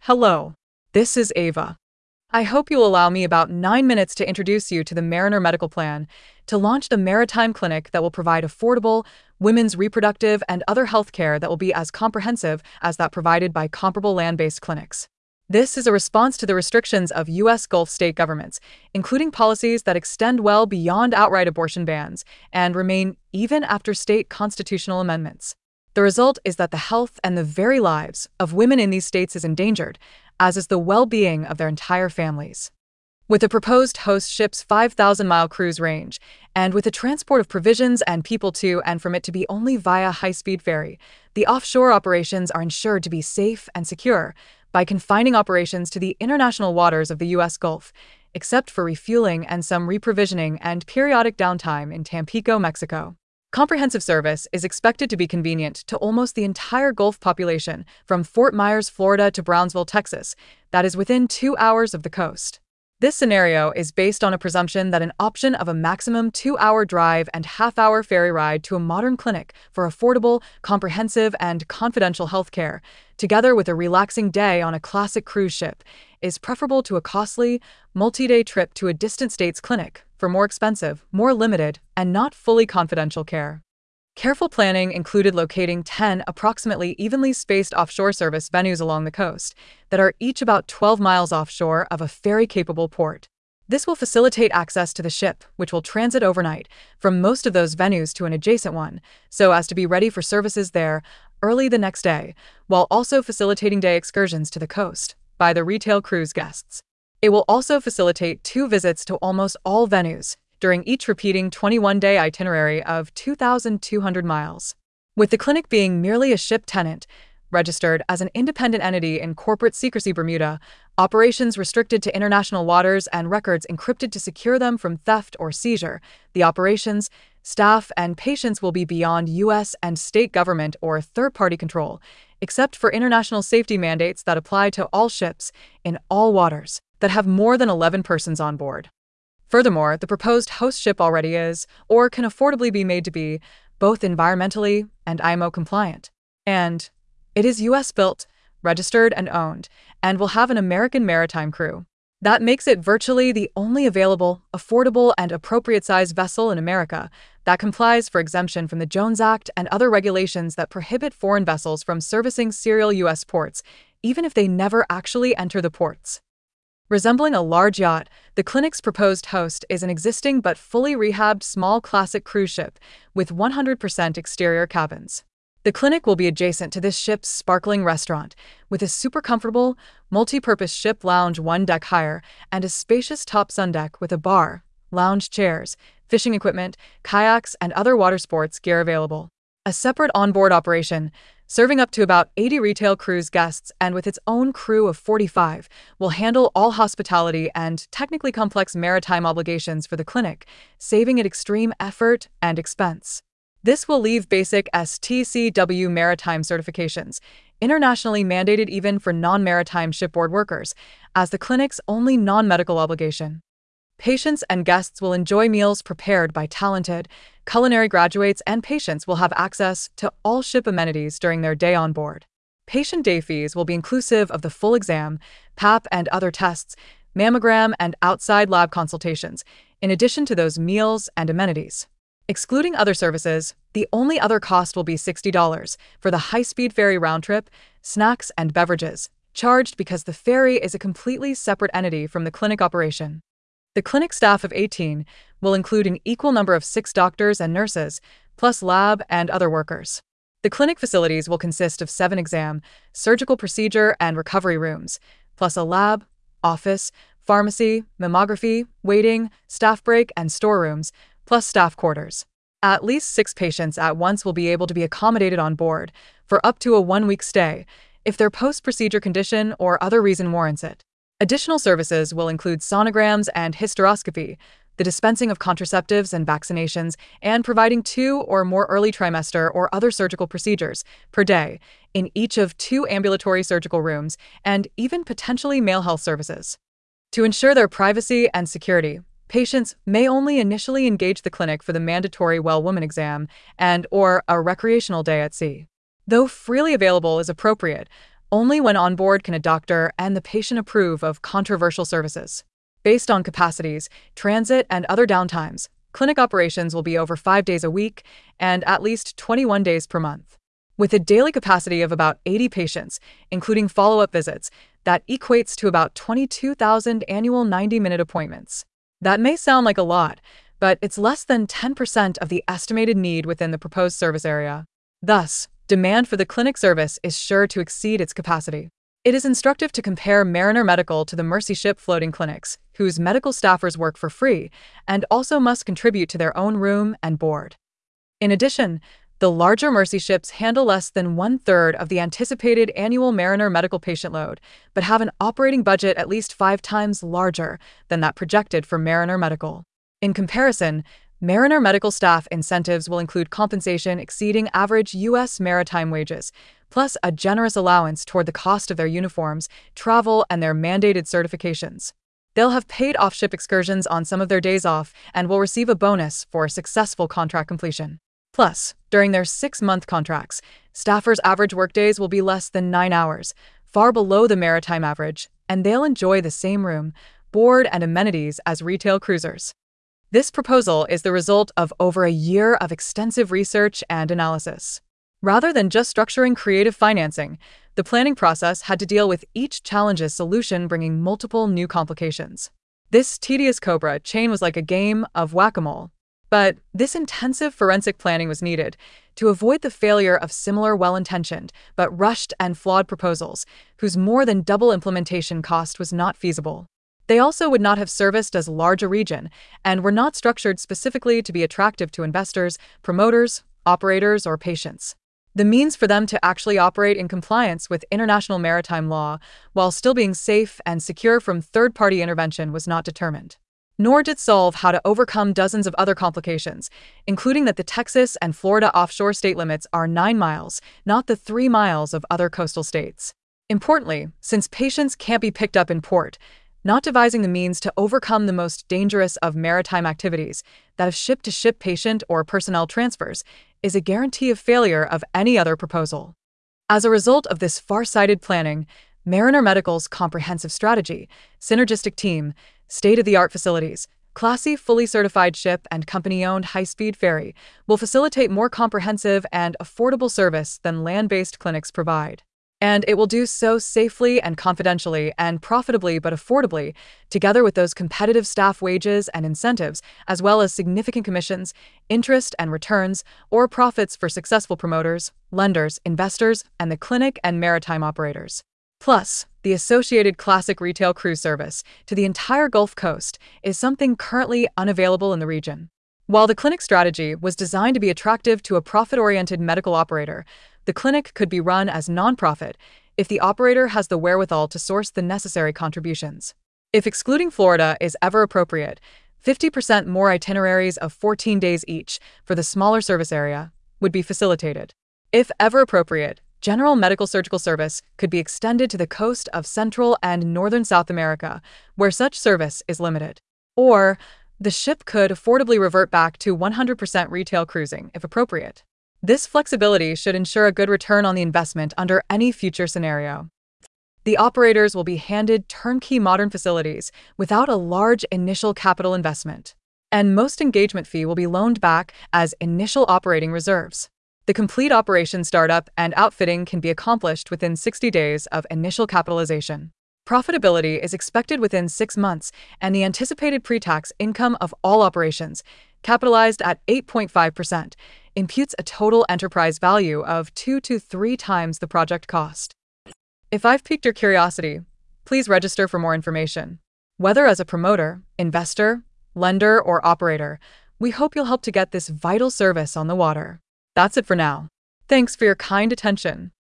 Hello, this is Ava. I hope you'll allow me about 9 minutes to introduce you to the Mariner Medical Plan to launch the Maritime Clinic that will provide affordable, women's reproductive, and other health care that will be as comprehensive as that provided by comparable land-based clinics. This is a response to the restrictions of U.S. Gulf state governments, including policies that extend well beyond outright abortion bans and remain even after state constitutional amendments. The result is that the health and the very lives of women in these states is endangered, as is the well-being of their entire families. With the proposed host ship's 5,000-mile cruise range, and with the transport of provisions and people to and from it to be only via high-speed ferry, the offshore operations are ensured to be safe and secure by confining operations to the international waters of the U.S. Gulf, except for refueling and some reprovisioning and periodic downtime in Tampico, Mexico. Comprehensive service is expected to be convenient to almost the entire Gulf population from Fort Myers, Florida to Brownsville, Texas, that is within 2 hours of the coast. This scenario is based on a presumption that an option of a maximum 2-hour drive and half-hour ferry ride to a modern clinic for affordable, comprehensive, and confidential health care, together with a relaxing day on a classic cruise ship, is preferable to a costly, multi-day trip to a distant state's clinic for more expensive, more limited, and not fully confidential care. Careful planning included locating 10 approximately evenly spaced offshore service venues along the coast that are each about 12 miles offshore of a ferry-capable port. This will facilitate access to the ship, which will transit overnight from most of those venues to an adjacent one, so as to be ready for services there early the next day, while also facilitating day excursions to the coast by the retail cruise guests. It will also facilitate 2 visits to almost all venues during each repeating 21-day itinerary of 2,200 miles. With the clinic being merely a ship tenant, registered as an independent entity in corporate secrecy Bermuda, operations restricted to international waters and records encrypted to secure them from theft or seizure, the operations, staff, and patients will be beyond U.S. and state government or third-party control, except for international safety mandates that apply to all ships in all waters that have more than 11 persons on board. Furthermore, the proposed host ship already is, or can affordably be made to be, both environmentally and IMO compliant. And it is U.S. built, registered, and owned, and will have an American maritime crew. That makes it virtually the only available, affordable, and appropriate-sized vessel in America that complies for exemption from the Jones Act and other regulations that prohibit foreign vessels from servicing serial U.S. ports, even if they never actually enter the ports. Resembling a large yacht, the clinic's proposed host is an existing but fully rehabbed small classic cruise ship with 100% exterior cabins. The clinic will be adjacent to this ship's sparkling restaurant, with a super comfortable, multi-purpose ship lounge 1 deck higher and a spacious top sun deck with a bar, lounge chairs, fishing equipment, kayaks, and other water sports gear available. A separate onboard operation, serving up to about 80 retail cruise guests and with its own crew of 45, will handle all hospitality and technically complex maritime obligations for the clinic, saving it extreme effort and expense. This will leave basic STCW maritime certifications, internationally mandated even for non-maritime shipboard workers, as the clinic's only non-medical obligation. Patients and guests will enjoy meals prepared by talented culinary graduates, and patients will have access to all ship amenities during their day on board. Patient day fees will be inclusive of the full exam, PAP and other tests, mammogram and outside lab consultations, in addition to those meals and amenities. Excluding other services, the only other cost will be $60 for the high-speed ferry round trip, snacks, and beverages, charged because the ferry is a completely separate entity from the clinic operation. The clinic staff of 18 will include an equal number of 6 doctors and nurses, plus lab and other workers. The clinic facilities will consist of 7 exam, surgical procedure, and recovery rooms, plus a lab, office, pharmacy, mammography, waiting, staff break, and storerooms, plus staff quarters. At least 6 patients at once will be able to be accommodated on board for up to a 1-week stay, if their post-procedure condition or other reason warrants it. Additional services will include sonograms and hysteroscopy, the dispensing of contraceptives and vaccinations, and providing 2 or more early trimester or other surgical procedures per day in each of 2 ambulatory surgical rooms, and even potentially male health services. To ensure their privacy and security, patients may only initially engage the clinic for the mandatory well-woman exam and/or a recreational day at sea. Though freely available is appropriate, Only when on board can a doctor and the patient approve of controversial services. Based on capacities, transit, and other downtimes, clinic operations will be over 5 days a week and at least 21 days per month. With a daily capacity of about 80 patients, including follow-up visits, that equates to about 22,000 annual 90-minute appointments. That may sound like a lot, but it's less than 10% of the estimated need within the proposed service area. Thus, demand for the clinic service is sure to exceed its capacity. It is instructive to compare Mariner Medical to the Mercy Ship floating clinics, whose medical staffers work for free and also must contribute to their own room and board. In addition, the larger Mercy ships handle less than 1/3 of the anticipated annual Mariner Medical patient load, but have an operating budget at least 5 times larger than that projected for Mariner Medical. In comparison, Mariner Medical staff incentives will include compensation exceeding average U.S. maritime wages, plus a generous allowance toward the cost of their uniforms, travel, and their mandated certifications. They'll have paid off-ship excursions on some of their days off and will receive a bonus for successful contract completion. Plus, during their 6-month contracts, staffers' average workdays will be less than 9 hours, far below the maritime average, and they'll enjoy the same room, board, and amenities as retail cruisers. This proposal is the result of over a year of extensive research and analysis. Rather than just structuring creative financing, the planning process had to deal with each challenge's solution, bringing multiple new complications. This tedious COBRA chain was like a game of whack-a-mole. But this intensive forensic planning was needed to avoid the failure of similar well-intentioned but rushed and flawed proposals, whose more than double implementation cost was not feasible. They also would not have serviced as large a region and were not structured specifically to be attractive to investors, promoters, operators, or patients. The means for them to actually operate in compliance with international maritime law while still being safe and secure from third-party intervention was not determined. Nor did solve how to overcome dozens of other complications, including that the Texas and Florida offshore state limits are 9 miles, not the 3 miles of other coastal states. Importantly, since patients can't be picked up in port, not devising the means to overcome the most dangerous of maritime activities, that of ship-to-ship patient or personnel transfers, is a guarantee of failure of any other proposal. As a result of this far-sighted planning, Mariner Medical's comprehensive strategy, synergistic team, state-of-the-art facilities, classy, fully certified ship, and company-owned high-speed ferry will facilitate more comprehensive and affordable service than land-based clinics provide. And it will do so safely and confidentially and profitably but affordably, together with those competitive staff wages and incentives, as well as significant commissions, interest and returns, or profits for successful promoters, lenders, investors, and the clinic and maritime operators. Plus, the associated classic retail cruise service to the entire Gulf Coast is something currently unavailable in the region. While the clinic strategy was designed to be attractive to a profit-oriented medical operator, the clinic could be run as nonprofit if the operator has the wherewithal to source the necessary contributions. If excluding Florida is ever appropriate, 50% more itineraries of 14 days each for the smaller service area would be facilitated. If ever appropriate, general medical surgical service could be extended to the coast of Central and Northern South America, where such service is limited. Or, the ship could affordably revert back to 100% retail cruising if appropriate. This flexibility should ensure a good return on the investment under any future scenario. The operators will be handed turnkey modern facilities without a large initial capital investment, and most engagement fee will be loaned back as initial operating reserves. The complete operation startup and outfitting can be accomplished within 60 days of initial capitalization. Profitability is expected within 6 months, and the anticipated pre-tax income of all operations, capitalized at 8.5%, imputes a total enterprise value of 2 to 3 times the project cost. If I've piqued your curiosity, please register for more information. Whether as a promoter, investor, lender, or operator, we hope you'll help to get this vital service on the water. That's it for now. Thanks for your kind attention.